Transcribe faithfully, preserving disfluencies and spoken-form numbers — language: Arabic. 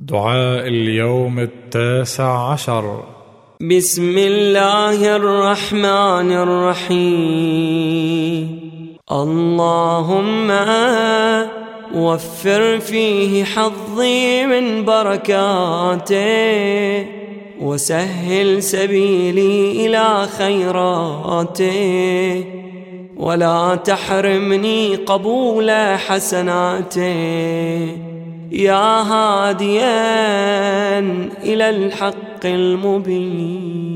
دعاء اليوم التاسع عشر. بسم الله الرحمن الرحيم. اللهم وفر فيه حظي من بركاته، وسهل سبيلي إلى خيراته، ولا تحرمني قبول حسناته، يا هاديا إلى الحق المبين.